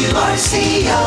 WRCO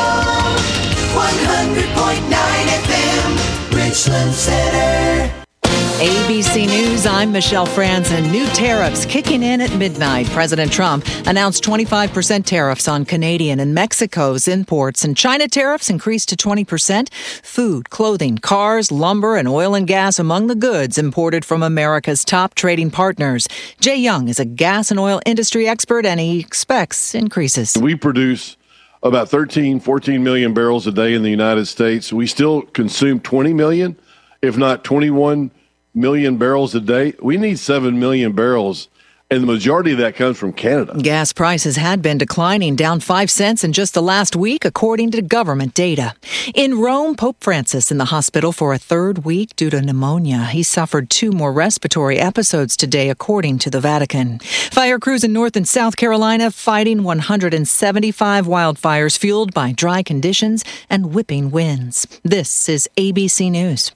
100.9 FM, Richland Center. ABC News, I'm Michelle Franzen. New tariffs kicking in at midnight. President Trump announced 25% tariffs on Canadian and Mexico's imports, and China tariffs increased to 20%. Food, clothing, cars, lumber, and oil and gas among the goods imported from America's top trading partners. Jay Young is a gas and oil industry expert, and he expects increases. We produce about 14 million barrels a day in the United States. We still consume 20 million, if not 21 million barrels a day. We need 7 million barrels, and the majority of that comes from Canada. Gas prices had been declining, down 5 cents in just the last week, according to government data. In Rome, Pope Francis in the hospital for a third week due to pneumonia. He suffered 2 more respiratory episodes today, according to the Vatican. Fire crews in North and South Carolina fighting 175 wildfires fueled by dry conditions and whipping winds. This is ABC News.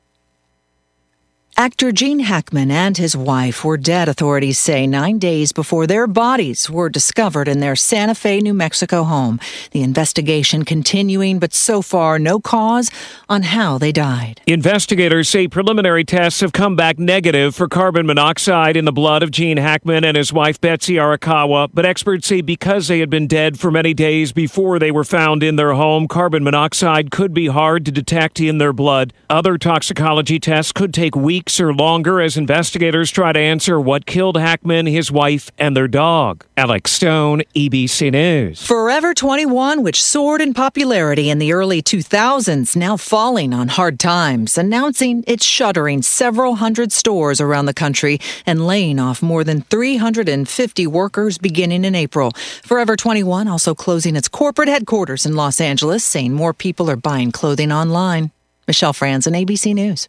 Actor Gene Hackman and his wife were dead, authorities say, 9 days before their bodies were discovered in their Santa Fe, New Mexico home. The investigation continuing, but so far no cause on how they died. Investigators say preliminary tests have come back negative for carbon monoxide in the blood of Gene Hackman and his wife Betsy Arakawa, but experts say because they had been dead for many days before they were found in their home, carbon monoxide could be hard to detect in their blood. Other toxicology tests could take weeks or longer as investigators try to answer what killed Hackman, his wife, and their dog. Alex Stone, ABC News. Forever 21, which soared in popularity in the early 2000s, now falling on hard times, announcing it's shuttering several hundred stores around the country and laying off more than 350 workers beginning in April. Forever 21 also closing its corporate headquarters in Los Angeles, saying more people are buying clothing online. Michelle Franzen, ABC News.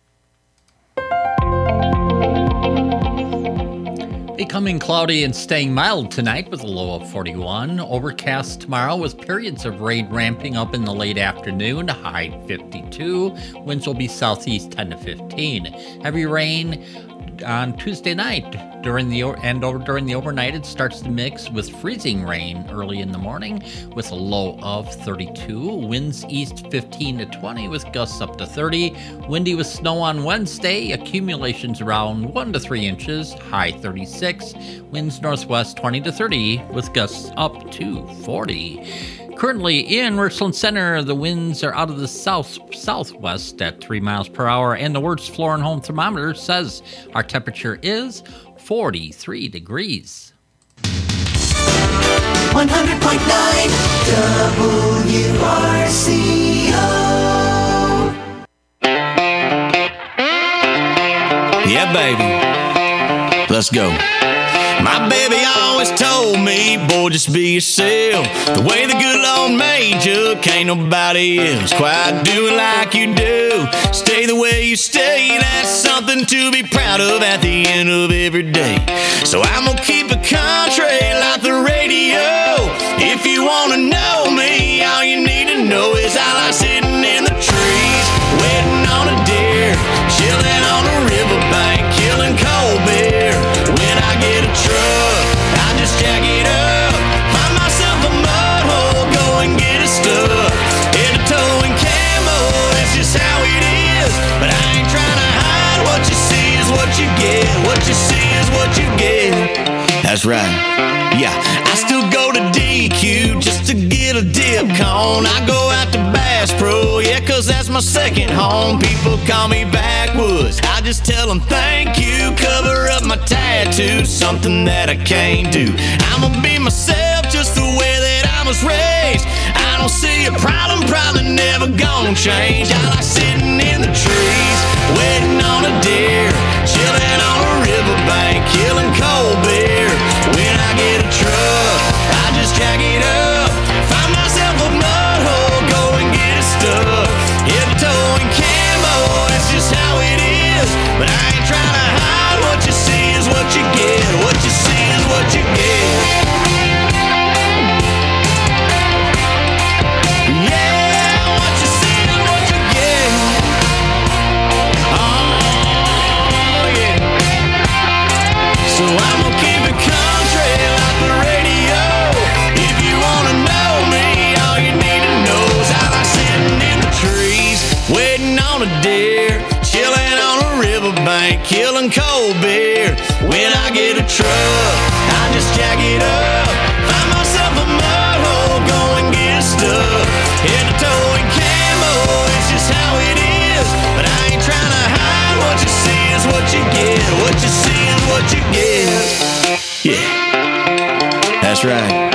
Becoming cloudy and staying mild tonight with a low of 41. Overcast tomorrow with periods of rain ramping up in the late afternoon, high 52. Winds will be southeast 10 to 15. Heavy rain on Tuesday night. During the overnight, it starts to mix with freezing rain early in the morning with a low of 32. Winds east 15 to 20 with gusts up to 30. Windy with snow on Wednesday. Accumulations around 1 to 3 inches, high 36. Winds northwest 20 to 30 with gusts up to 40. Currently in Richland Center, the winds are out of the southwest at 3 miles per hour, and the Words Floor and Home thermometer says our temperature is 43 degrees. 100.9 WRCO. Yeah, baby. Let's go. My baby always told me, boy, just be yourself. The way the good Lord made you, can't nobody else quite do it like you do. Stay the way you stay, that's something to be proud of at the end of every day. So I'm gonna keep it country like the radio. If you wanna know me, all you need to know is I like sitting in the trees, waiting on a deer, chilling on a riverbank, killing cold beer. When I get a truck, I just jack it up, find myself a mud hole, go and get it stuck. Head to toe and camo, that's just how it is. But I ain't trying to hide, what you see is what you get. What you see is what you get. That's right. Yeah, I still go to DQ just to get a dip cone. I go out to Bass Pro, yeah, cause that's my second home. People call me backwoods, I just tell them thank you. Cover up my tattoos, something that I can't do. I'ma be myself just the way that I was raised. I don't see a problem, probably never gonna change. I like sitting in the trees, waiting on a deer, chilling on a riverbank, killing cold beer. When I get a truck, I just jack it up, find myself a mud hole, go and get it stuck. Head to toe and camo, that's just how it is. But I ain't trying to hide, what you see is what you get. What you see is what you get. Yeah, what you see is what you get. Oh, yeah. So I'm gonna keep it country like the radio. If you wanna know and cold beer. When I get a truck, I just jack it up. Find myself a mud hole, go and get stuck. Head to toe and camo, it's just how it is. But I ain't trying to hide. What you see is what you get. What you see is what you get. Yeah, that's right.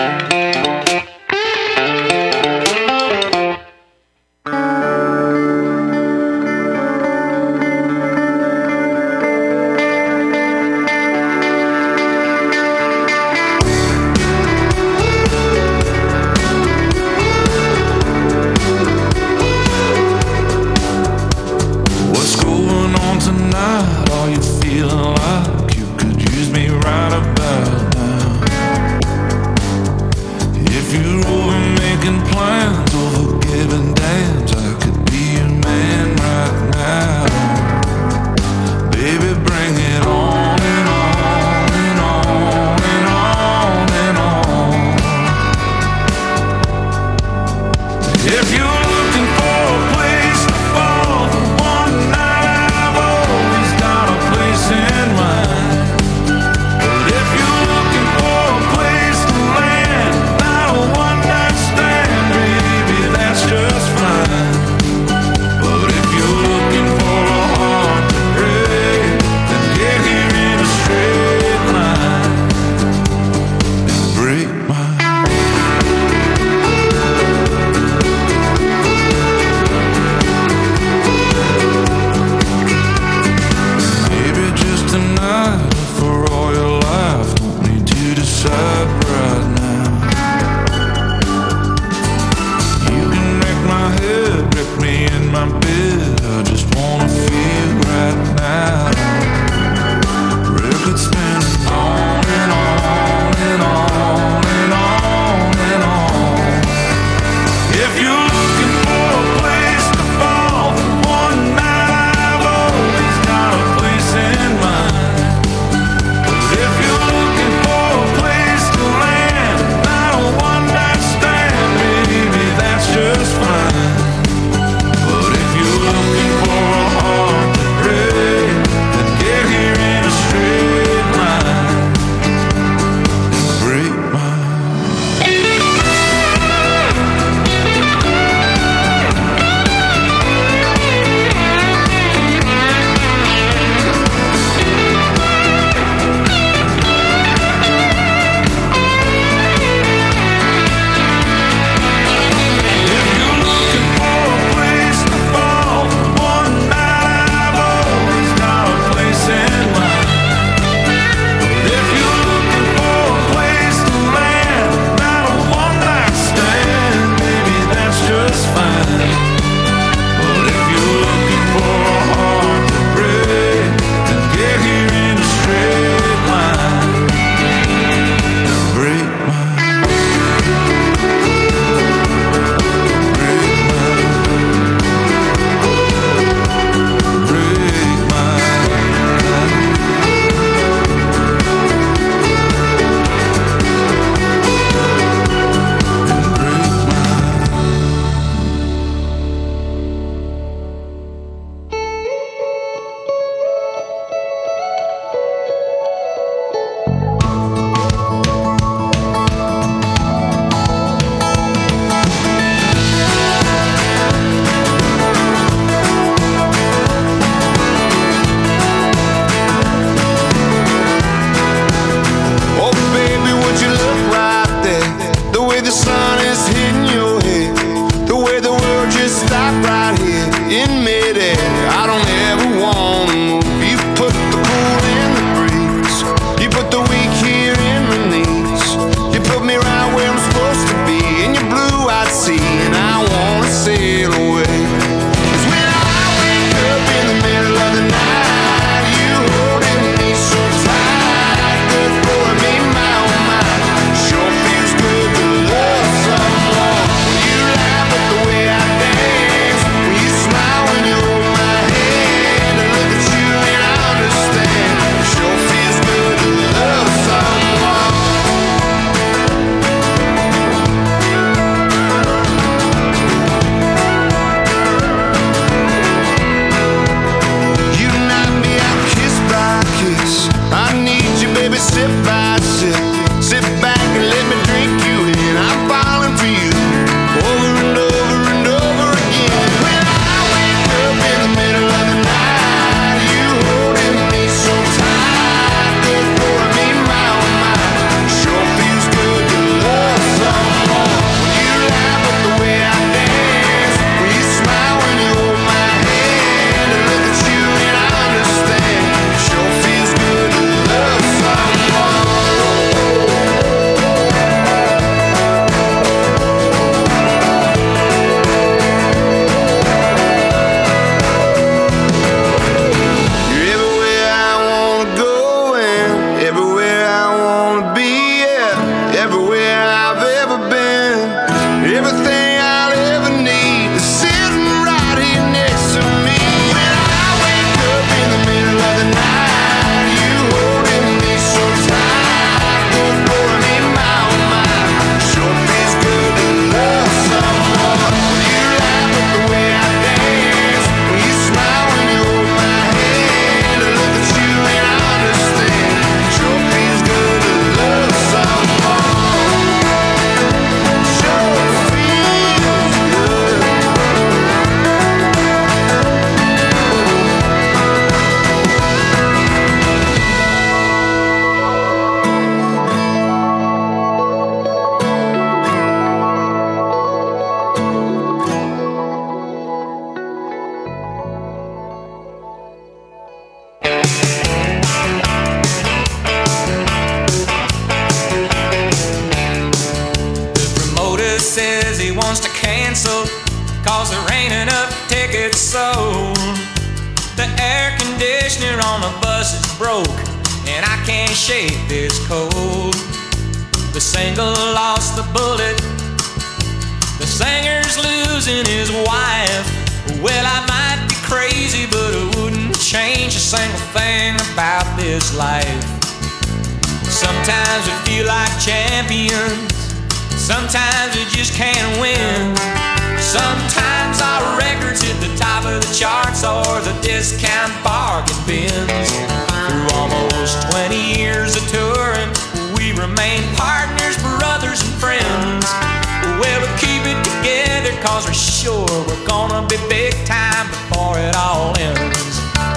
'cause there ain't enough tickets sold. The air conditioner on the bus is broke, and I can't shake this cold. The single lost the bullet, the singer's losing his wife. Well, I might be crazy, but it wouldn't change a single thing about this life. Sometimes we feel like champions, sometimes we just can't win. Sometimes our records hit the top of the charts or the discount bargain bins. Through almost 20 years of touring, we remain partners, brothers, and friends. Well, we keep it together 'cause we're sure we're gonna be big time before it all ends.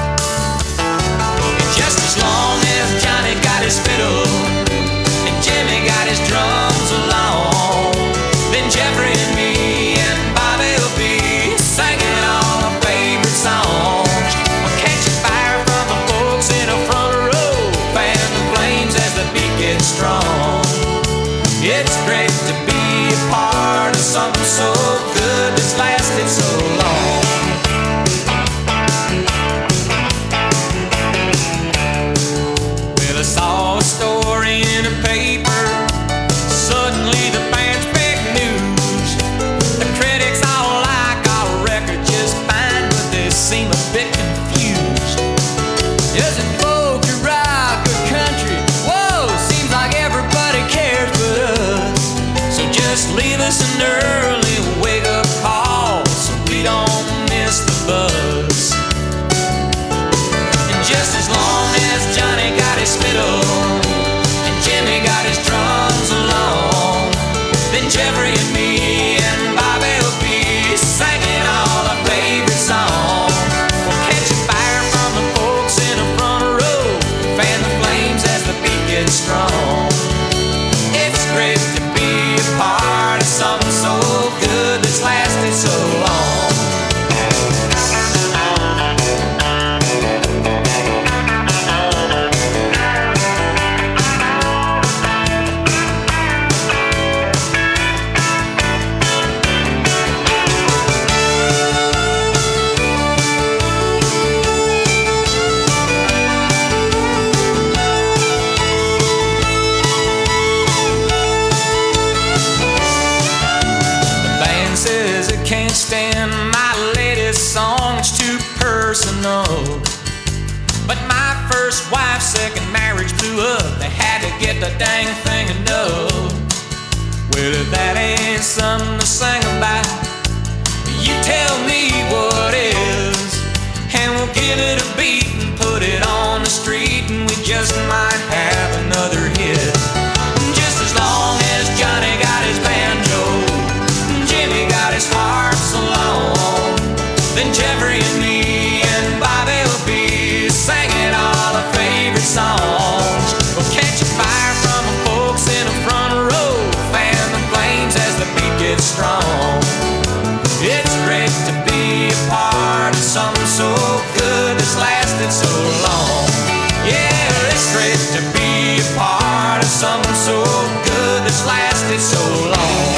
And just as long as Johnny got his fiddle and Jimmy got his drums along, then Jeffrey and me and Bobby will be singing all our favorite songs. We'll catch a fire from the folks in the front row, fan the flames as the beat gets strong. It's great to be a part of something so good that's lasted so long. Well, I saw a story in a paper, suddenly the band's big news. The critics all like our record just fine, but they seem a bit confused. Is it folk or rock or country? Whoa, seems like everybody cares but us. So just leave us an early wake-up call so we don't miss the buzz. And just as long as Johnny got his fiddle and Jimmy got his drums along, then Jeffrey and me and Bobby will be singing all our favorite songs. We'll catch a fire from the folks in the front row, fan the flames as the beat gets strong. It's great to be a part of something so good that's lasted so long. Says it can't stand my latest song, it's too personal. But my first wife's second marriage blew up, they had to get the dang thing to know. Well, if that ain't something to sing about, you tell me what is. And we'll give it a beat and put it on the street, and we just might have another hit. Just as long as Johnny got his banjo, Jimmy got his harp so long, then Jeffrey and me and Bobby will be singing all our favorite songs. We'll catch a fire from the folks in the front row, fan the flames as the beat gets strong. It's great to be a part of something so good that's lasted so long. Yeah, it's great to be a part of something so good that's lasted so long.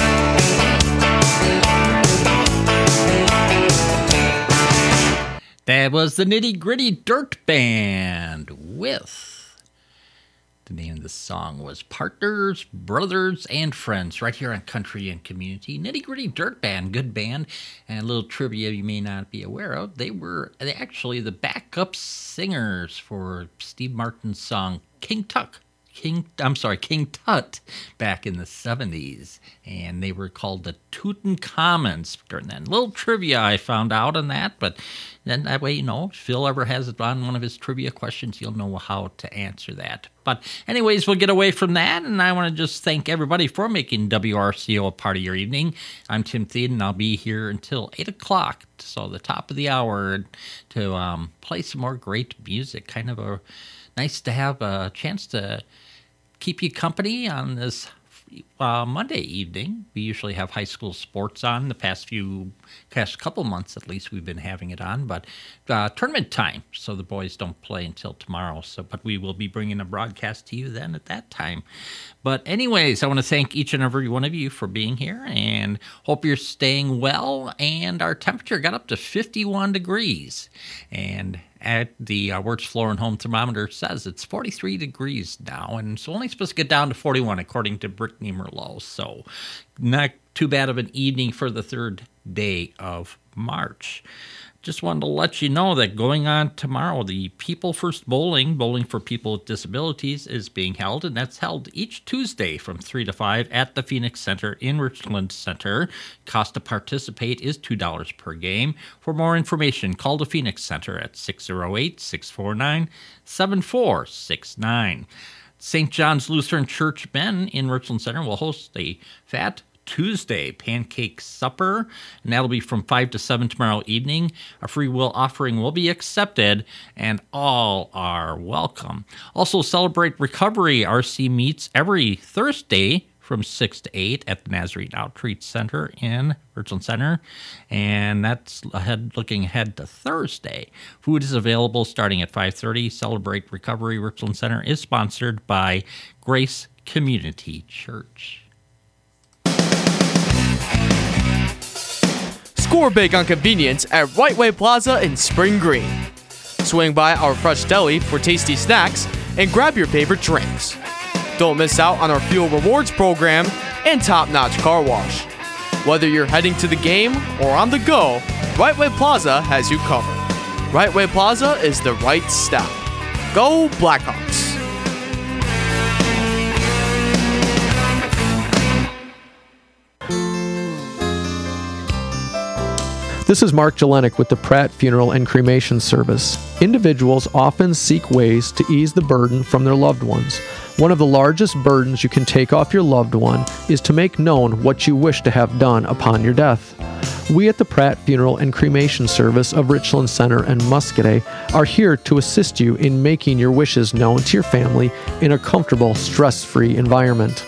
That was the Nitty Gritty Dirt Band with, the name of the song was Partners, Brothers, and Friends, right here on Country and Community. Nitty Gritty Dirt Band, good band. And a little trivia you may not be aware of, they actually the backup singers for Steve Martin's song King Tut back in the 70s. And they were called the Tutankhamons during that. Little trivia I found out on that, but then that way, you know, if Phil ever has it on one of his trivia questions, you'll know how to answer that. But anyways, we'll get away from that, and I want to just thank everybody for making WRCO a part of your evening. I'm Tim Thien, and I'll be here until 8 o'clock, so the top of the hour, to play some more great music. Kind of nice to have a chance to keep you company on this Monday evening. We usually have high school sports on. The past couple months at least, we've been having it on. But tournament time, so the boys don't play until tomorrow. But we will be bringing a broadcast to you then at that time. But anyways, I want to thank each and every one of you for being here, and hope you're staying well. And our temperature got up to 51 degrees. And at the Wirtz Floor and Home thermometer says it's 43 degrees now, and it's only supposed to get down to 41 according to Brittany Merlot. So not too bad of an evening for the third day of March. Just wanted to let you know that going on tomorrow, the People First Bowling for people with disabilities, is being held, and that's held each Tuesday from 3 to 5 at the Phoenix Center in Richland Center. Cost to participate is $2 per game. For more information, call the Phoenix Center at 608-649-7469. St. John's Lutheran Church Ben in Richland Center will host a Fat Tuesday pancake supper, and that'll be from 5 to 7 tomorrow evening. A free will offering will be accepted, and all are welcome. Also, Celebrate Recovery RC meets every Thursday from 6 to 8 at the Nazarene Outreach Center in Richland Center, and that's looking ahead to Thursday. Food is available starting at 5:30. Celebrate Recovery Richland Center is sponsored by Grace Community Church. Score big on convenience at Right Way Plaza in Spring Green. Swing by our fresh deli for tasty snacks and grab your favorite drinks. Don't miss out on our Fuel Rewards program and top-notch car wash. Whether you're heading to the game or on the go, Right Way Plaza has you covered. Right Way Plaza is the right stop. Go Blackhawks! This is Mark Jelenik with the Pratt Funeral and Cremation Service. Individuals often seek ways to ease the burden from their loved ones. One of the largest burdens you can take off your loved one is to make known what you wish to have done upon your death. We at the Pratt Funeral and Cremation Service of Richland Center and Muscadet are here to assist you in making your wishes known to your family in a comfortable, stress-free environment.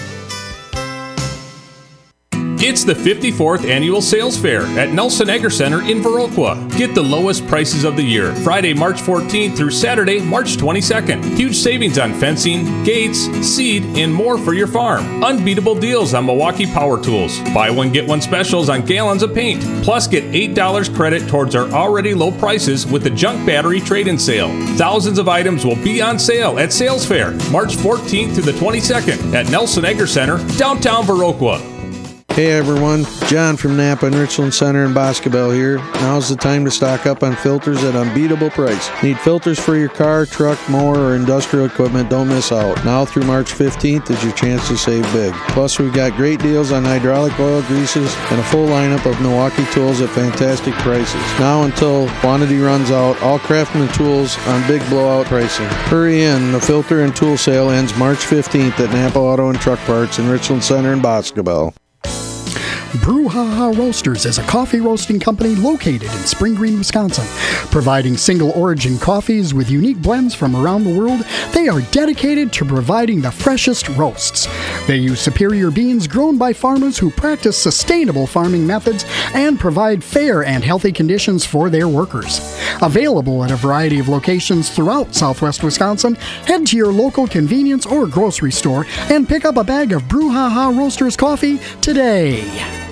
It's the 54th Annual Sales Fair at Nelson Agri Center in Viroqua. Get the lowest prices of the year, Friday, March 14th through Saturday, March 22nd. Huge savings on fencing, gates, seed, and more for your farm. Unbeatable deals on Milwaukee power tools. Buy one, get one specials on gallons of paint. Plus, get $8 credit towards our already low prices with the junk battery trade-in sale. Thousands of items will be on sale at Sales Fair, March 14th to the 22nd at Nelson Agri Center, downtown Viroqua. Hey everyone, John from Napa and Richland Center in Boscobel here. Now's the time to stock up on filters at unbeatable price. Need filters for your car, truck, mower, or industrial equipment? Don't miss out. Now through March 15th is your chance to save big. Plus we've got great deals on hydraulic oil, greases, and a full lineup of Milwaukee tools at fantastic prices. Now until quantity runs out, all Craftsman tools on big blowout pricing. Hurry in, the filter and tool sale ends March 15th at Napa Auto and Truck Parts in Richland Center in Boscobel. Brouhaha Roasters is a coffee roasting company located in Spring Green, Wisconsin. Providing single origin coffees with unique blends from around the world, they are dedicated to providing the freshest roasts. They use superior beans grown by farmers who practice sustainable farming methods and provide fair and healthy conditions for their workers. Available at a variety of locations throughout southwest Wisconsin, head to your local convenience or grocery store and pick up a bag of Brouhaha Roasters coffee today.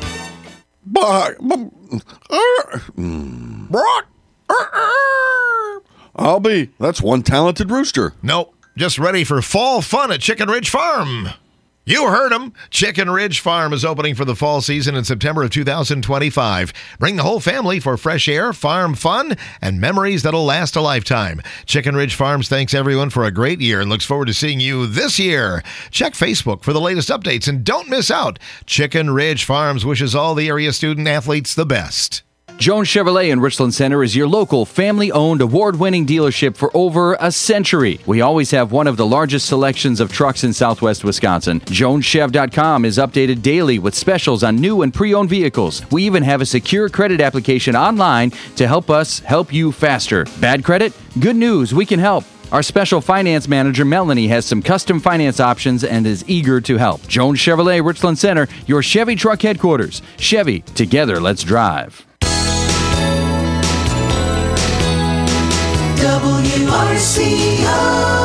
I'll be. That's one talented rooster. Nope. Just ready for fall fun at Chicken Ridge Farm. You heard him. Chicken Ridge Farm is opening for the fall season in September of 2025. Bring the whole family for fresh air, farm fun, and memories that'll last a lifetime. Chicken Ridge Farms thanks everyone for a great year and looks forward to seeing you this year. Check Facebook for the latest updates and don't miss out. Chicken Ridge Farms wishes all the area student athletes the best. Jones Chevrolet in Richland Center is your local family-owned award-winning dealership for over a century. We always have one of the largest selections of trucks in southwest Wisconsin. JonesChev.com is updated daily with specials on new and pre-owned vehicles. We even have a secure credit application online to help us help you faster. Bad credit? Good news, we can help. Our special finance manager, Melanie, has some custom finance options and is eager to help. Jones Chevrolet, Richland Center, your Chevy truck headquarters. Chevy, together, let's drive. WRCO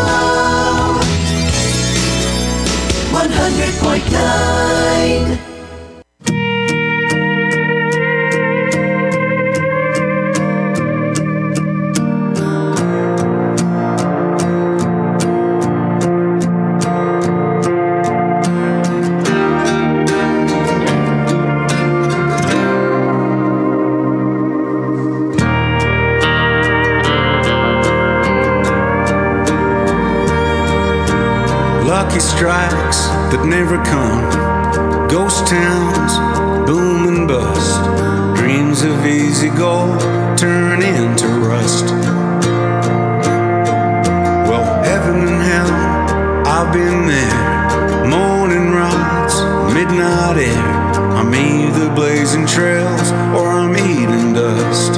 100.9. Lucky strikes that never come, ghost towns, boom and bust, dreams of easy gold turn into rust. Well, heaven and hell, I've been there, morning rides, midnight air. I'm either blazing trails or I'm eating dust.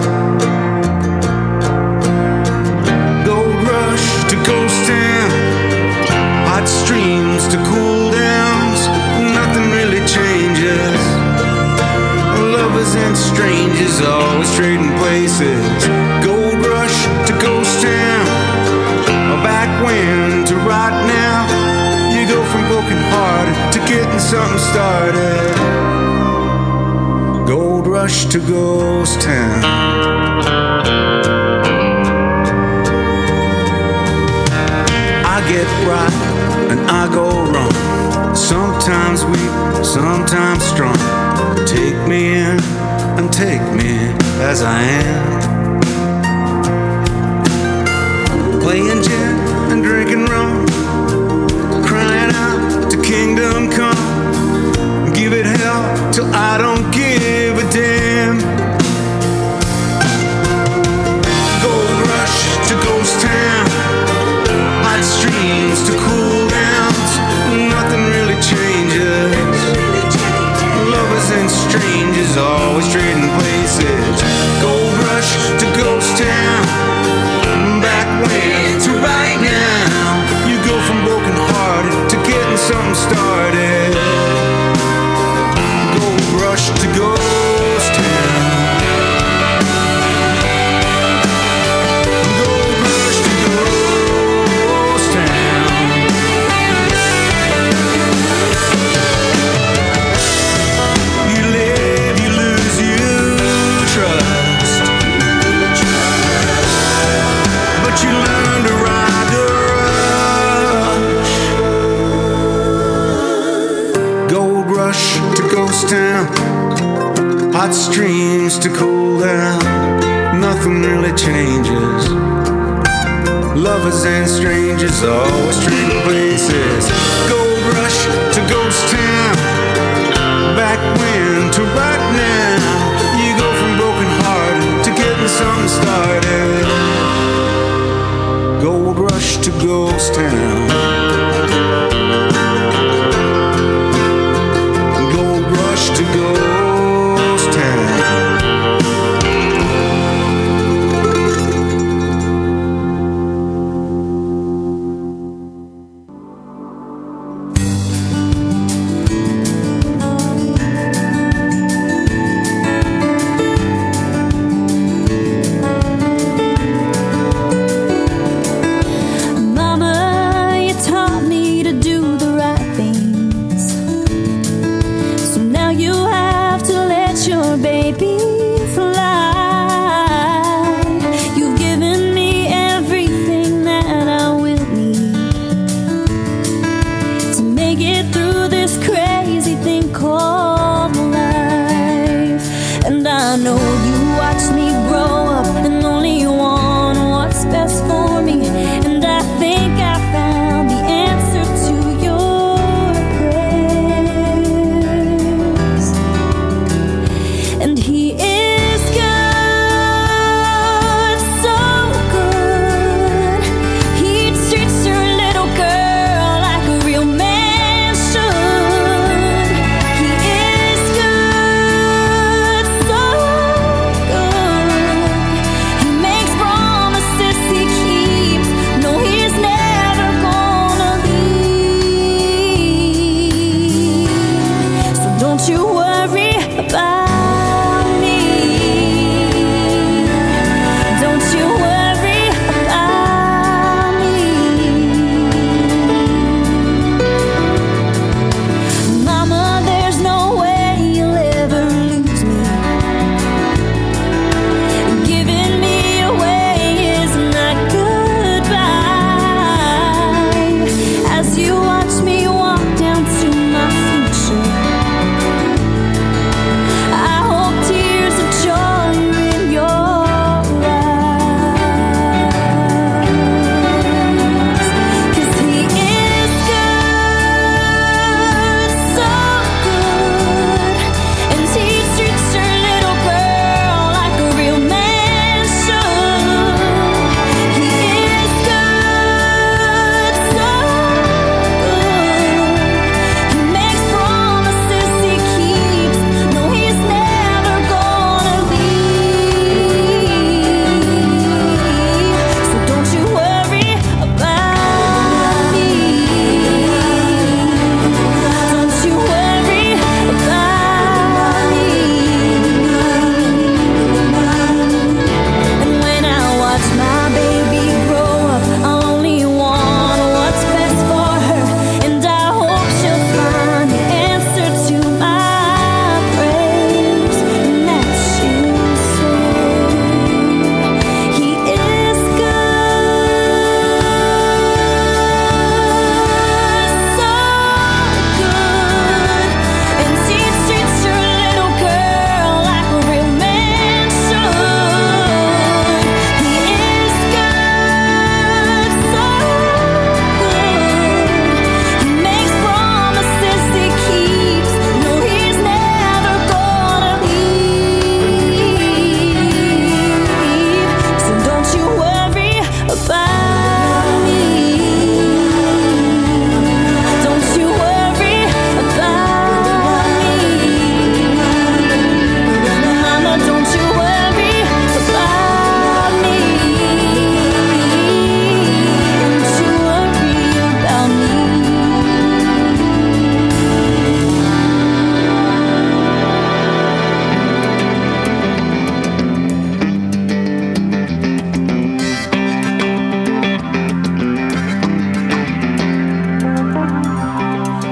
Gold rush to ghost town, hot streams to cool downs, nothing really changes. Lovers and strangers always trading places. Gold rush to ghost town, back when to right now. You go from broken hearted to getting something started. Gold rush to ghost town. I get right and I go wrong, sometimes weak, sometimes strong. Take me in and take me as I am. Playing gin and drinking rum, crying out to kingdom come. Give it hell till I don't give a damn. Gold rush to ghost town, hot streams to cool downs, nothing really changes. Lovers and strangers always trading places. Gold rush to ghost town, back when to right now. You go from broken hearted to getting something started. Gold rush to ghost town. Gold rush to ghost town. You live, you lose, you trust, but you learn to ride the rush. Gold rush to ghost town, hot streams to cool down, nothing really changes. Lovers and strangers always trading places. Gold rush to ghost town, back when to right now. You go from broken hearted to getting something started. Gold rush to ghost town. Gold rush to ghost town. Mama, you taught me to do the right things. So now you have to let your baby fly. You've given me everything that I will need to make it through this crazy thing called life. And I know you watched me grow up and only want what's best for me. And I think I found the answer to your prayers. And he is good, so good. He treats your little girl like a real man should. He is good, so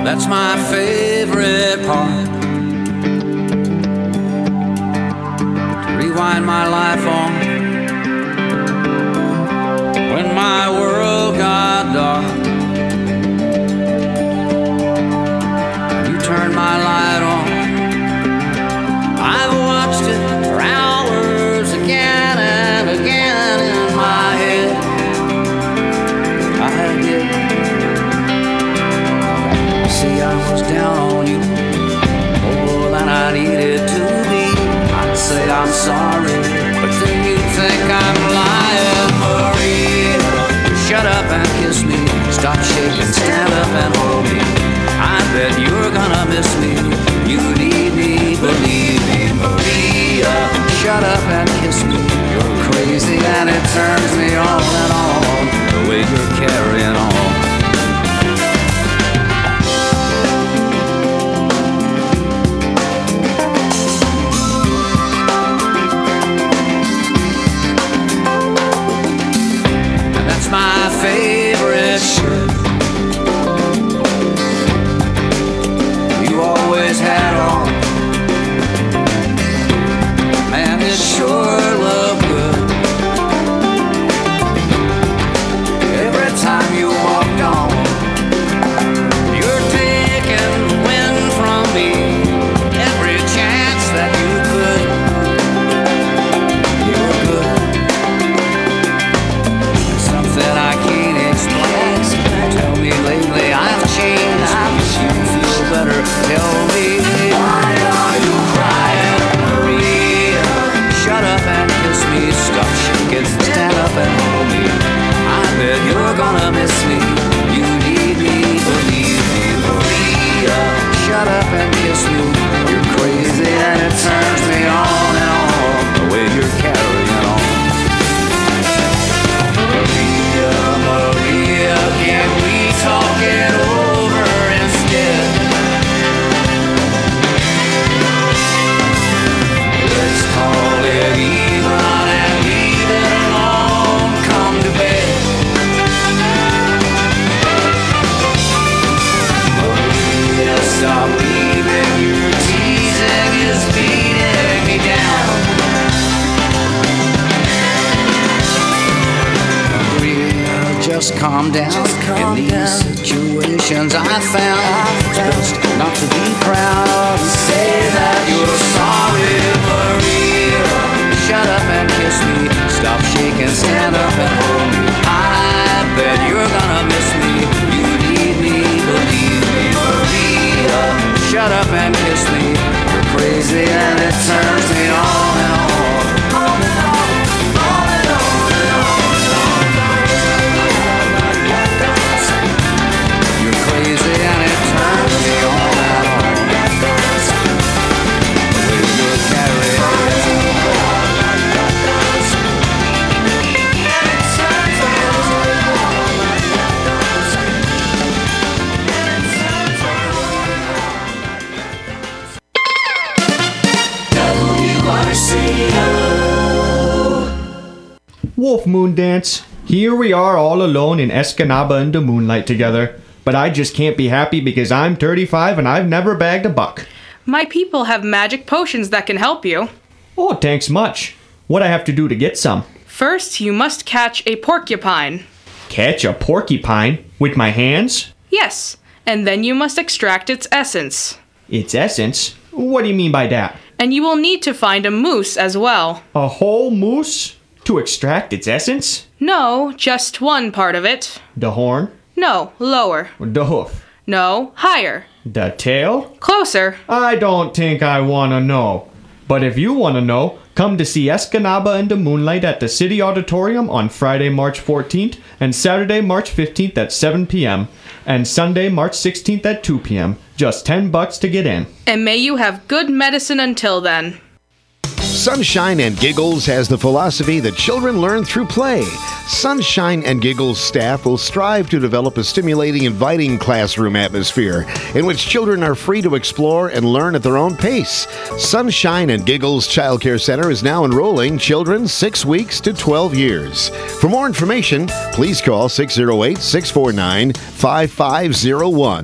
That's my favorite part. To rewind my life on. When my world got dark, you turned my light on. I've watched it for hours again and again in my head. I did. See, I was down on you more than I needed to be. I'd say I'm sorry, but then you think I'm lying. Maria, shut up and kiss me. Stop shaking, stand up and hold me. I bet you're gonna miss me. You need me, believe me. Maria, shut up and kiss me. You're crazy and it turns me on and on, the way you're carrying on. My favorite shirt. You always had on. Man, it sure looked good. Every time you walked on, you're taking the wind from me. Every chance that you could. You're good. That I can't explain. Tell me lately I've changed. You feel better. Tell me, why are you crying, Maria? Shut up and kiss me. Stop shaking. Stand up and hold me. I bet you're gonna miss me. You need me, believe me, Maria. Shut up and kiss me. You're crazy and it turns me on and on, the way you're carrying on. Maria, can we talk it over instead? Let's call it even and leave it alone. Come to bed. Maria, stop leaving. Your teasing is beating me down. Just calm down. In these situations I found it's best not to be proud and say that you're sorry, Maria. Shut up and kiss me. Stop shaking, stand up and hold me. I bet you're gonna miss me. You need me, believe me, Maria. Shut up and kiss me. You're crazy and it turns me on and on. On and on, on and on and on. Crazy and it turns me on and on. The way you're carrying Wolf Moon Dance. Here we are all alone in Escanaba in the moonlight together. But I just can't be happy because I'm 35 and I've never bagged a buck. My people have magic potions that can help you. Oh, thanks much. What I have to do to get some? First, you must catch a porcupine. Catch a porcupine? With my hands? Yes, and then you must extract its essence. Its essence? What do you mean by that? And you will need to find a moose as well. A whole moose? To extract its essence? No, just one part of it. The horn? No, lower. The hoof? No, higher. The tail? Closer. I don't think I want to know. But if you want to know, come to see Escanaba in the Moonlight at the City Auditorium on Friday, March 14th and Saturday, March 15th at 7 p.m. and Sunday, March 16th at 2 p.m. Just $10 to get in. And may you have good medicine until then. Sunshine and Giggles has the philosophy that children learn through play. Sunshine and Giggles staff will strive to develop a stimulating, inviting classroom atmosphere in which children are free to explore and learn at their own pace. Sunshine and Giggles Child Care Center is now enrolling children 6 weeks to 12 years. For more information, please call 608-649-5501.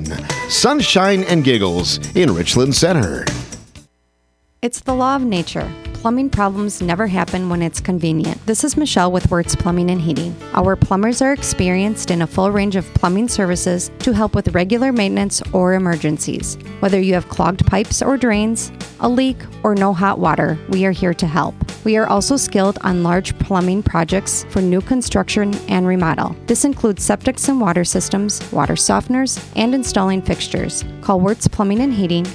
Sunshine and Giggles in Richland Center. It's the law of nature. Plumbing problems never happen when it's convenient. This is Michelle with Wirtz Plumbing and Heating. Our plumbers are experienced in a full range of plumbing services to help with regular maintenance or emergencies. Whether you have clogged pipes or drains, a leak, or no hot water, we are here to help. We are also skilled on large plumbing projects for new construction and remodel. This includes septics and water systems, water softeners, and installing fixtures. Call Wirtz Plumbing and Heating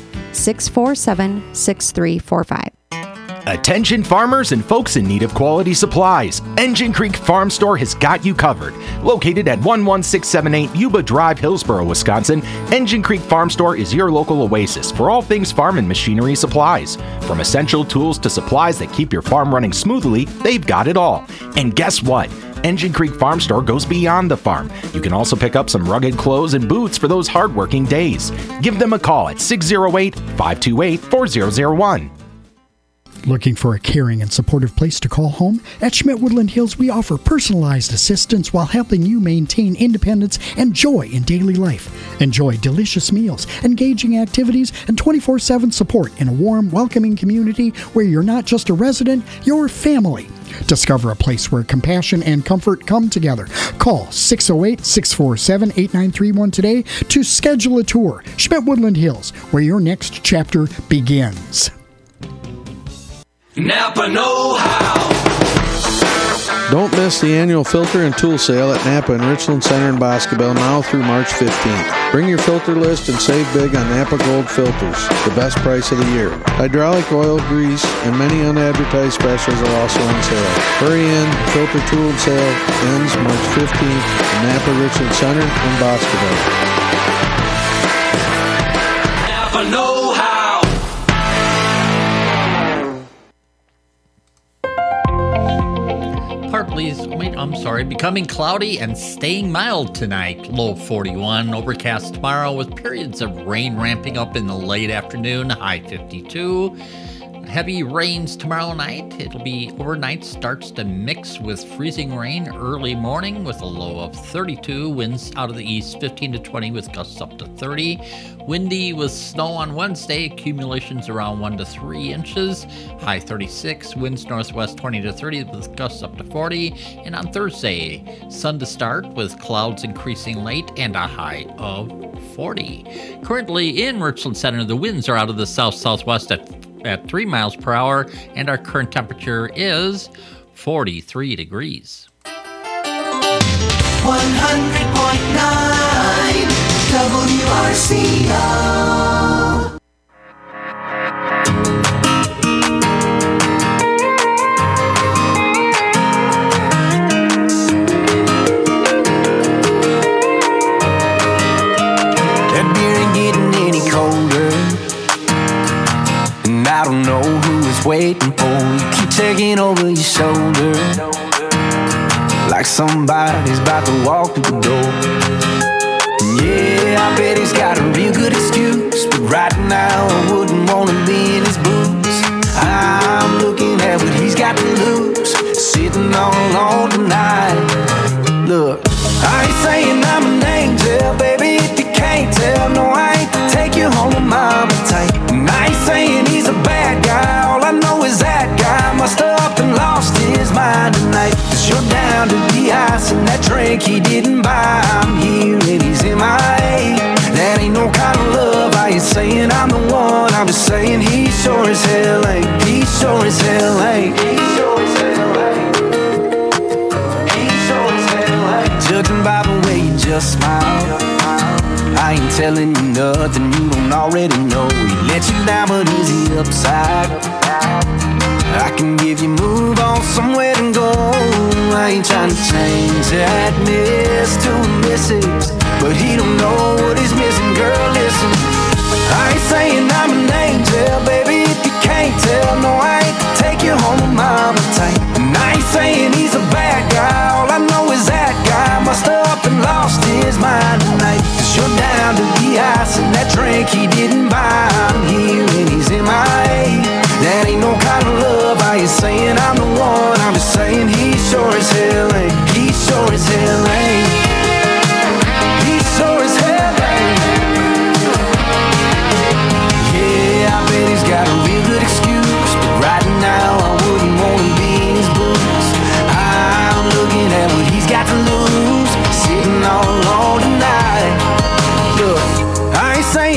647-6345. Attention farmers and folks in need of quality supplies. Engine Creek Farm Store has got you covered. Located at 11678 Yuba Drive, Hillsboro, Wisconsin, Engine Creek Farm Store is your local oasis for all things farm and machinery supplies. From essential tools to supplies that keep your farm running smoothly, they've got it all. And guess what? Engine Creek Farm Store goes beyond the farm. You can also pick up some rugged clothes and boots for those hardworking days. Give them a call at 608-528-4001. Looking for a caring and supportive place to call home? At Schmidt Woodland Hills, we offer personalized assistance while helping you maintain independence and joy in daily life. Enjoy delicious meals, engaging activities, and 24/7 support in a warm, welcoming community where you're not just a resident, you're family. Discover a place where compassion and comfort come together. Call 608-647-8931 today to schedule a tour. Schmidt Woodland Hills, where your next chapter begins. Napa know-how. Don't miss the annual filter and tool sale at Napa and Richland Center in Boscobel now through March 15th. Bring your filter list and save big on Napa Gold filters, the best price of the year. Hydraulic oil, grease, and many unadvertised specials are also on sale. Hurry in, the filter tool sale ends March 15th at Napa Richland Center in Boscobel. Napa know-how. Becoming cloudy and staying mild tonight. Low 41. Overcast tomorrow with periods of rain ramping up in the late afternoon. High 52. Heavy rains tomorrow night. It'll be overnight, starts to mix with freezing rain early morning with a low of 32. Winds out of the east 15 to 20 with gusts up to 30. Windy with snow on Wednesday. Accumulations around 1 to 3 inches. High 36. Winds northwest 20 to 30 with gusts up to 40. And on Thursday, sun to start with clouds increasing late and a high of 40. Currently in Richland Center, the winds are out of the south-southwest at 3 miles per hour, and our current temperature is 43 degrees. 100.9 WRCO. That beer ain't getting any colder, and I don't know who it's waiting for. You keep taking over your shoulder, like somebody's about to walk through the door. And yeah, I bet he's got a real good excuse, but right now I wouldn't wanna be in his boots. I'm looking at what he's got to lose, sitting all alone tonight. Look, I ain't saying I'm an angel, baby, if you can't tell. No, I ain't to take you home to mama tight. And I ain't saying he's a bad guy, all I know is that guy must have up and lost his mind tonight. 'Cause you're down to the ice and that drink he didn't buy. I'm here and he's MIA. That ain't no kind of love, I ain't saying I'm the one, I'm just saying he sure as hell ain't. He sure as hell ain't. He sure as hell ain't. He sure as hell ain't. Judging by the way you just smile, I ain't telling you nothing you don't already know. He let you down, but is he upside? I can give you move on somewhere to go. I ain't trying to change that miss to a misses, but he don't know what he's missing. Girl, listen, I ain't saying I'm an angel, baby, if you can't tell. No, I ain't to take you home with mama tight. And I ain't saying he's a bad guy, all I know is that guy must have up and lost his mind tonight. 'Cause you're down to the ice and that drink he didn't buy. I'm here and he's MIA. That ain't no kind of love, I ain't saying I'm the one, I'm just saying he sure as hell ain't. He sure as hell ain't. He sure as hell ain't.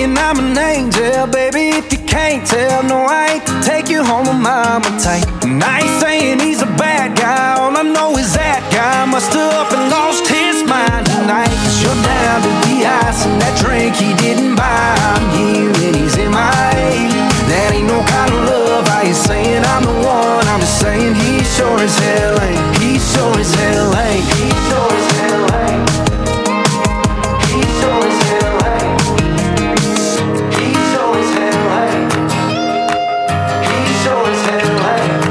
saying I'm an angel, baby, if you can't tell. No, I ain't to take you home to mama tight. And I ain't saying he's a bad guy, all I know is that guy must have up and lost his mind tonight. 'Cause you're down to the ice and that drink he didn't buy. I'm here and he's in my that ain't no kind of love. I ain't saying I'm the one, I'm just saying he sure as hell ain't. He sure as hell ain't. He sure as hell ain't. He sure as hell ain't. He sure as hell ain't. He sure as hell ain't.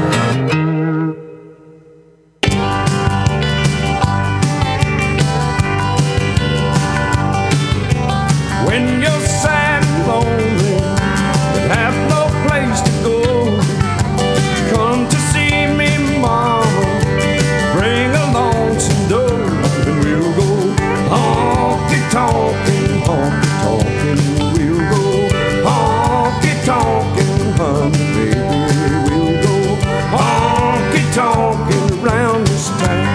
When you're sad and lonely and have no place to go, come to see me, mama. Bring along some dough, and we'll go honky tonkin', honky tonkin'. We'll go honky tonkin', honey, baby. We'll go honky tonkin' around this town.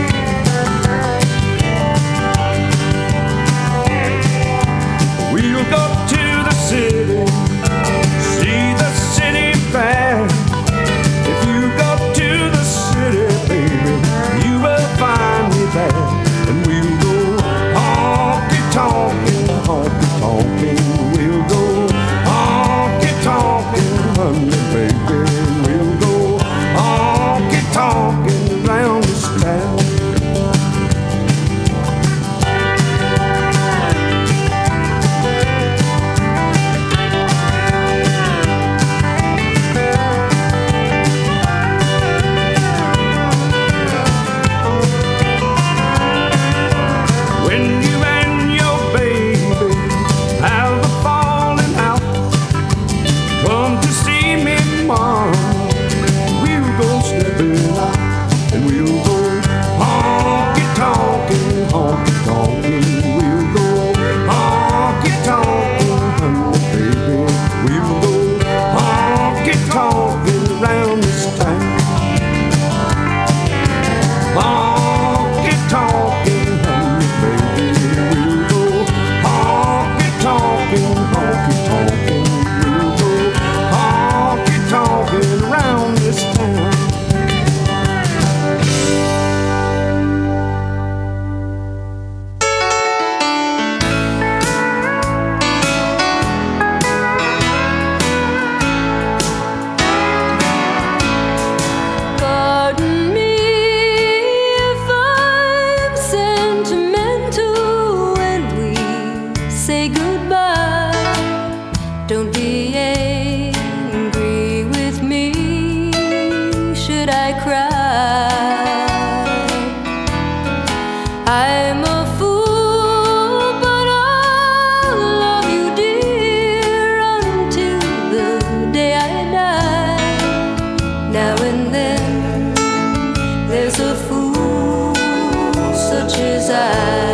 We'll go to the city, see the city fair. If you go to the city, baby, you will find me there. And we'll go honky tonkin', honky tonkin'. We'll go honky tonkin', honey, baby. We'll go honky tonkin' around this town. When you and your baby have a falling out, come to see me, mom. We'll go stepping out, and we'll go honky tonkin', honky tonkin'. We'll go honky tonkin', honey, baby. We'll go honky tonkin' around this town. Honky tonkin', honey, baby. We'll go honky tonkin', honky tonkin'. We'll go honky tonkin' around this town. Pardon me if I'm sentimental when we say goodbye. Don't be angry with me should I cry. I'm a fool, but I'll love you, dear, until the day I die. Now and then there's a fool such as I.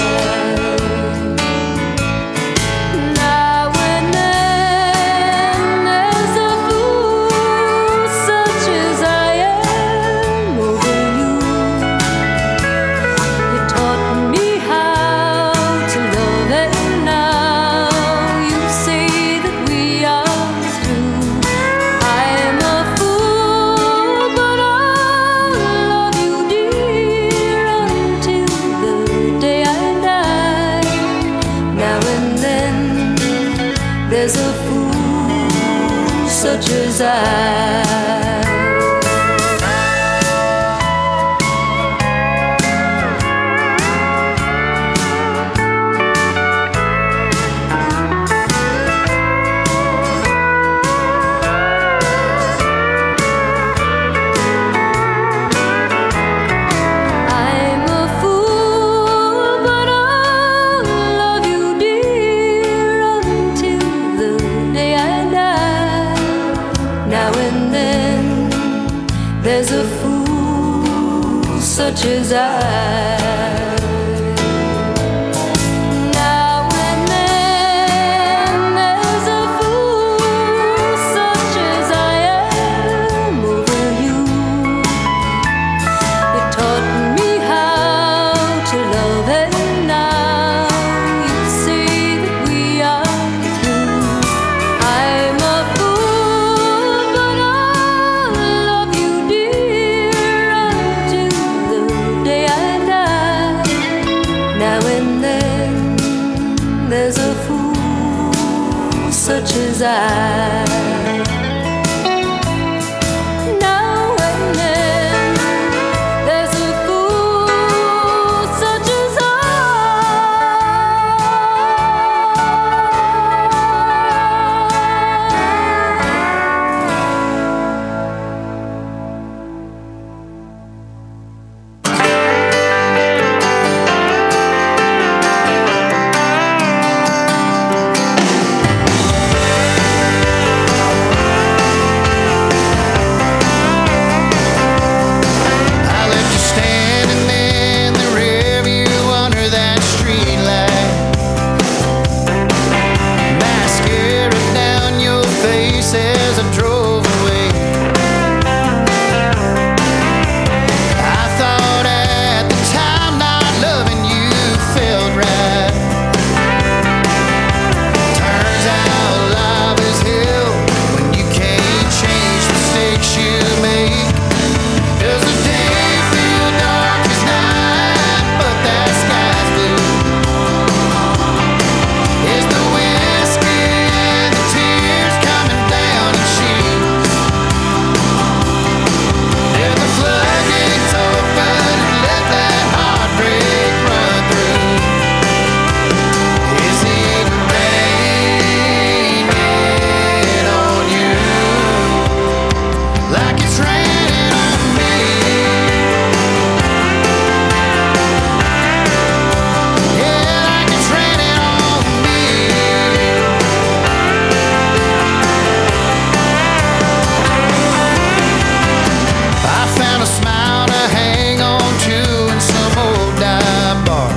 Now and then there's a fool such as I am over you. You taught me how to love, and now you say that we are through. I'm a fool, but I'll love you, dear, until the day I die. Now and then there's a fool such as I. I'm a fool, but I'll love you, dear, until the day I die. Now and then there's a fool such as I. Now and then there's a fool such as I am over you. You taught me how to love, and now you say that we are through. such as I. Knowing then there's a fool such as I left you standing in the rearview under that streetlight. Mascara down your face as I drove away. I thought at the time not loving you felt right. Turns out life is hell when you can't change mistakes you make. Does the day feel dark as night, but that sky's blue? Is the whiskey and the tears coming down in sheets? Did the floodgates open and let that heartbreak run through? Is it raining on you like it's raining on me? Yeah, like it's raining on me. I found a smile to hang on to in some old dive bar.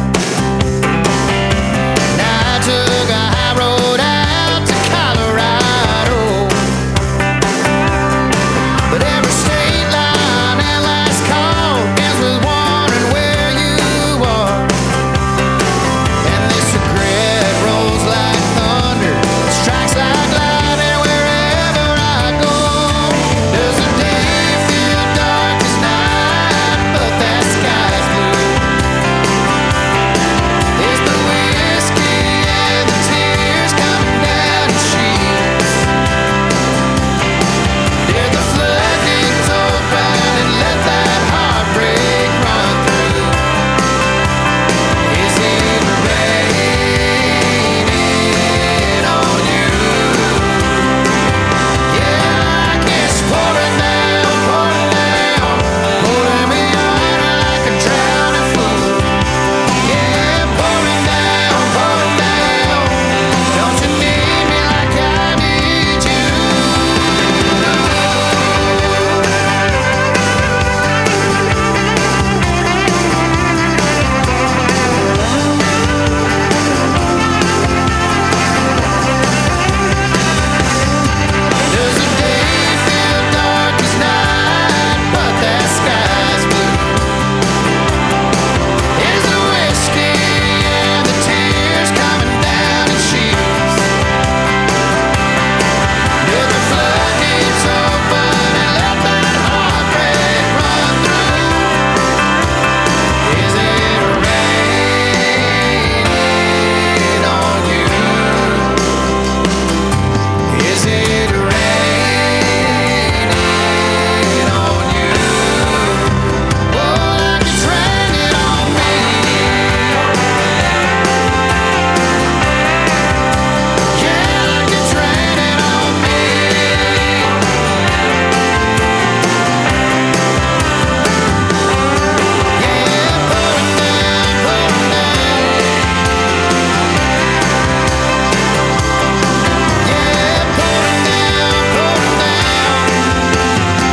Now I took a high road out to Colorado. But every state line and last call ends with wondering where you are. And this regret rolls like thunder, strikes like lightning wherever I go. Does the day feel dark as night, but that sky's blue? Is the whiskey and the tears coming down in sheets? Did the floodgates open and let that heartbreak run through? Is it raining on you? Yeah, I guess pouring down, pouring me under like a drowning fool. Yeah, pouring down, don't you need me like I need you? Does the day feel dark as night, but that sky's blue? Is the whiskey and the tears coming down in sheets? Did the floodgates open and let that heartbreak run through? Is it raining on you? Is it raining on you? Oh, like it's raining on me. Yeah, like it's raining on me. Yeah, pouring down, pouring down. Yeah, pouring down, pouring down.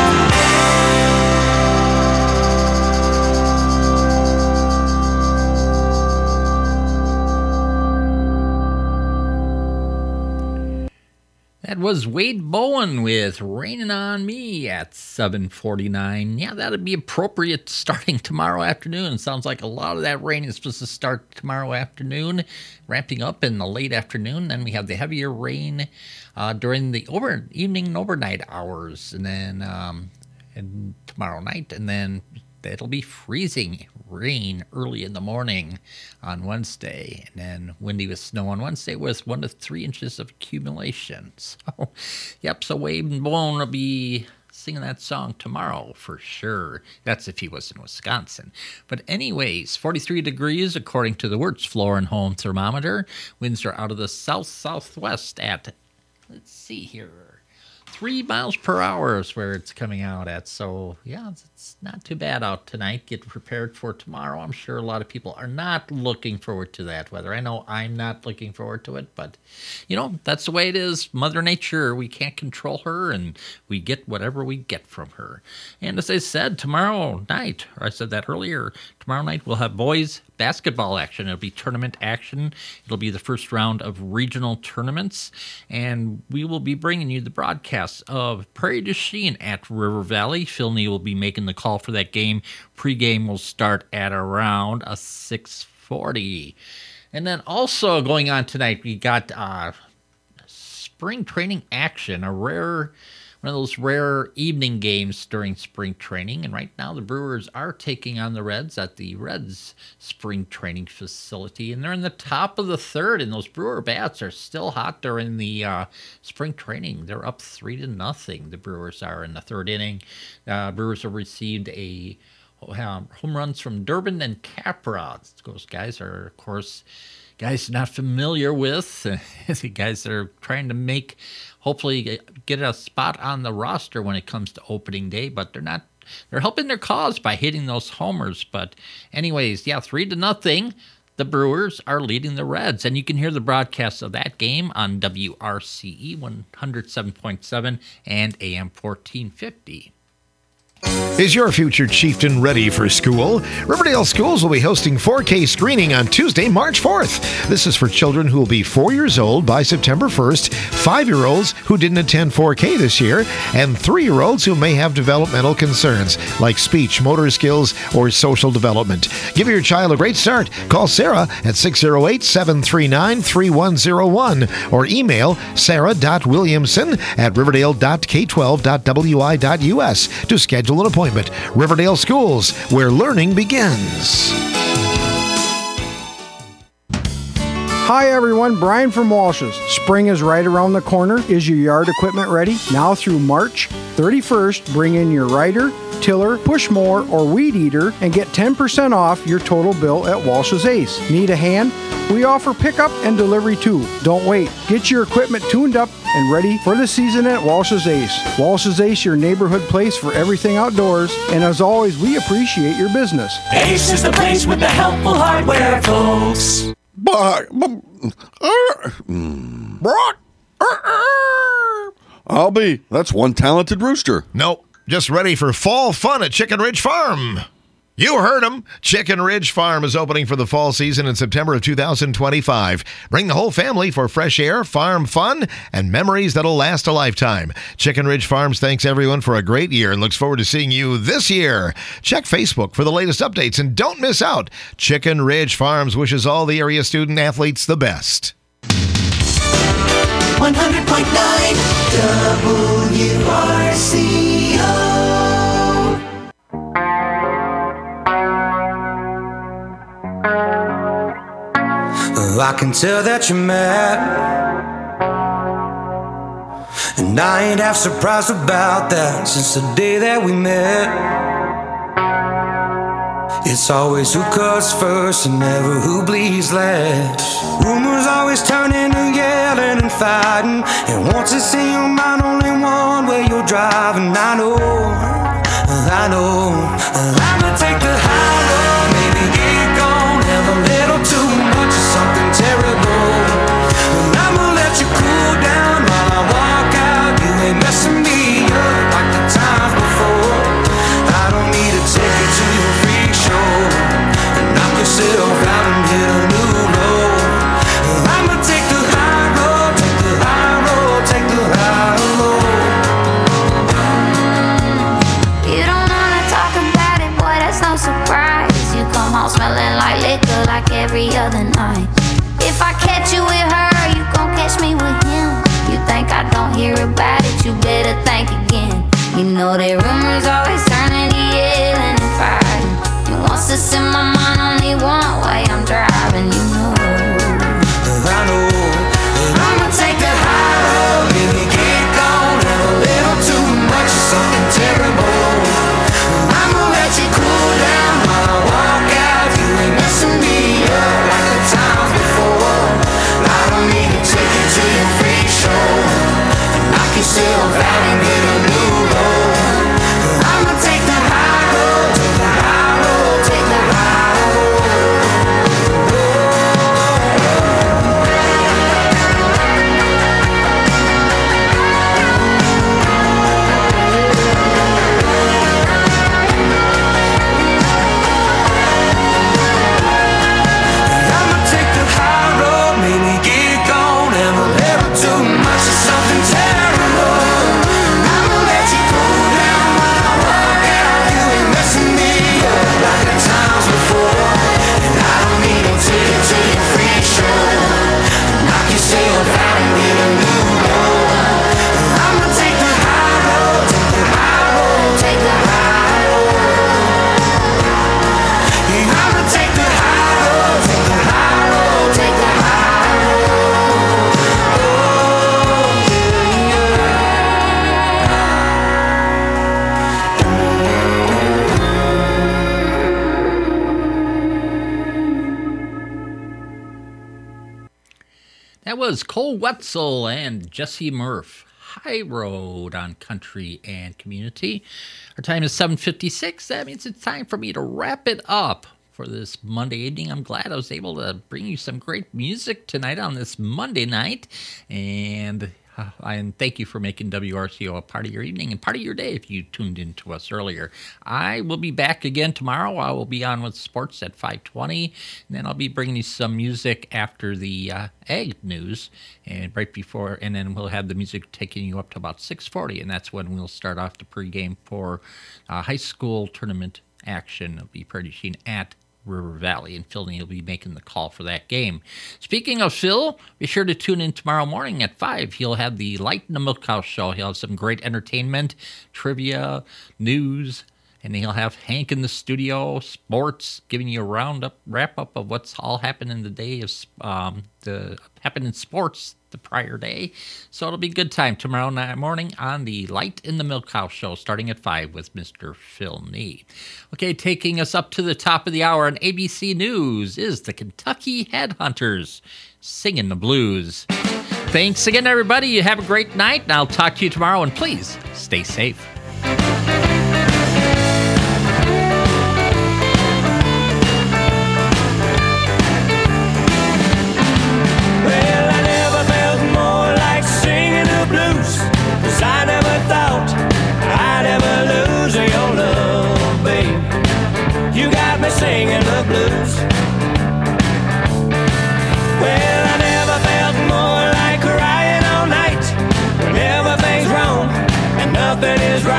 That was Wade Bowen with Raining on Me at 7:49. Yeah, that'd be appropriate starting tomorrow afternoon. Sounds like a lot of that rain is supposed to start tomorrow afternoon, ramping up in the late afternoon. Then we have the heavier rain during the evening and overnight hours, and then and tomorrow night, and then it'll be freezing rain early in the morning on Wednesday, and then windy with snow on Wednesday with 1 to 3 inches of accumulation. So, yep, so Wade and Bone will be singing that song tomorrow for sure. That's if he was in Wisconsin. But anyways, 43 degrees according to the Wirtz Floor and Home thermometer. Winds are out of the south-southwest at, let's see here, 3 miles per hour is where it's coming out at. So, yeah, it's not too bad out tonight. Get prepared for tomorrow. I'm sure a lot of people are not looking forward to that weather. I know I'm not looking forward to it, but, that's the way it is. Mother Nature, we can't control her, and we get whatever we get from her. And as I said, tomorrow night, or I said that earlier, tomorrow night we'll have boys basketball action. It'll be tournament action. It'll be the first round of regional tournaments, and we will be bringing you the broadcast of Prairie du Chien at River Valley. Phil Neal will be making the call for that game. Pre-game will start at around 6:40. And then also going on tonight, we got spring training action, one of those rare evening games during spring training. And right now the Brewers are taking on the Reds at the Reds spring training facility. And they're in the top of the third, and those Brewer bats are still hot during the spring training. They're up 3-0. The Brewers are in the third inning. Brewers have received home runs from Durbin and Capra. Those guys are, of course, guys not familiar with. The guys that are trying to hopefully get a spot on the roster when it comes to opening day, but they're helping their cause by hitting those homers. But anyways, yeah, 3-0. The Brewers are leading the Reds, and you can hear the broadcast of that game on WRCE 107.7 and AM 1450. Is your future chieftain ready for school? Riverdale Schools will be hosting 4K screening on Tuesday, March 4th. This is for children who will be 4 years old by September 1st, 5-year-olds who didn't attend 4K this year, and 3-year-olds who may have developmental concerns like speech, motor skills, or social development. Give your child a great start. Call Sarah at 608-739-3101 or email sarah.williamson@riverdale.k12.wi.us to schedule an appointment. Riverdale Schools, where learning begins. Hi everyone, Brian from Walsh's. Spring is right around the corner. Is your yard equipment ready? Now through March 31st, bring in your rider, tiller, push mower, or weed eater and get 10% off your total bill at Walsh's Ace. Need a hand? We offer pickup and delivery too. Don't wait. Get your equipment tuned up and ready for the season at Walsh's Ace. Walsh's Ace, your neighborhood place for everything outdoors. And as always, we appreciate your business. Ace is the place with the helpful hardware, folks. That's one talented rooster. Nope, just ready for fall fun at Chicken Ridge Farm. You heard him. Chicken Ridge Farm is opening for the fall season in September of 2025. Bring the whole family for fresh air, farm fun, and memories that'll last a lifetime. Chicken Ridge Farms thanks everyone for a great year and looks forward to seeing you this year. Check Facebook for the latest updates and don't miss out. Chicken Ridge Farms wishes all the area student athletes the best. 100.9 WRCO. I can tell that you're mad, and I ain't half surprised about that since the day that we met. It's always who cuts first and never who bleeds last. Rumors always turning to yelling and fighting, and once it's in your mind, only one way you're driving. I know I'ma take the high road, maybe get gone, have a little too much of something terrible. And I'ma let you cool down while I walk out. You ain't messing me up like the times before. I don't need a ticket to your freak show and knock yourself out and hit a new low. I'ma take the high road, take the high road, take the high road. You don't wanna talk about it, boy, that's no surprise. You come home smelling like liquor like every other night. If I catch you with her, you gon' catch me with him. You think I don't hear about it, you better think again. You know that rumors always turning to yelling and fighting. what's in my mind, only one way I'm driving, you know. I know that I'ma take the high road, maybe get gone, have a little too much of something terrible. I'ma let you cool down while I walk out. You ain't messing me up like the times before. I don't need to take you to your freak show, knock yourself out and get a new road. I'ma take the high road, take the high road, take the high road. I'ma take the high road, maybe get gone, have a little too much of something terrible. I'ma let you cool down while I walk out. You ain't messing me up like the times before. And I don't need to take you to your freak show, knock yourself out and get a new road. I'ma take the high road, take the high road, take the high road. Yeah, I'ma take the high road, take the high road, take the high road. Oh, That was Cole Wetzel and Jesse Murph. High Road on Country and Community. Our time is 7:56. That means it's time for me to wrap it up for this Monday evening. I'm glad I was able to bring you some great music tonight on this Monday night. And thank you for making WRCO a part of your evening and part of your day if you tuned in to us earlier. I will be back again tomorrow. I will be on with sports at 5:20. And then I'll be bringing you some music after the Ag news. And right before, and then we'll have the music taking you up to about 6:40. And that's when we'll start off the pregame for high school tournament action. It'll be producing at River Valley, and Phil will be making the call for that game. Speaking of Phil, be sure to tune in tomorrow morning at 5. He'll have the Light in the Milkhouse show. He'll have some great entertainment, trivia, news, and he'll have Hank in the studio, sports, giving you a wrap-up of what's all happened in the day of happened in sports the prior day. So it'll be a good time tomorrow morning on the Light in the Milkhouse show, starting at 5 with Mr. Phil Nee. Okay, taking us up to the top of the hour on ABC News is the Kentucky Headhunters singing the blues. Thanks again, everybody. You have a great night, and I'll talk to you tomorrow, and please stay safe. I never thought I'd ever lose your love, babe. You got me singing the blues. Well, I never felt more like crying all night when everything's wrong and nothing is right.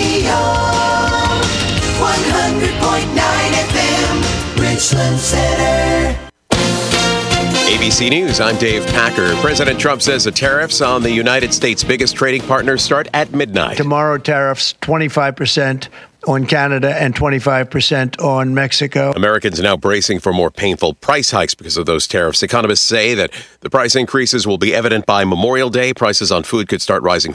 Radio 100.9 FM, Richland Center. ABC News, I'm Dave Packer. President Trump says the tariffs on the United States' biggest trading partners start at midnight. Tomorrow, tariffs 25% on Canada and 25% on Mexico. Americans are now bracing for more painful price hikes because of those tariffs. Economists say that the price increases will be evident by Memorial Day. Prices on food could start rising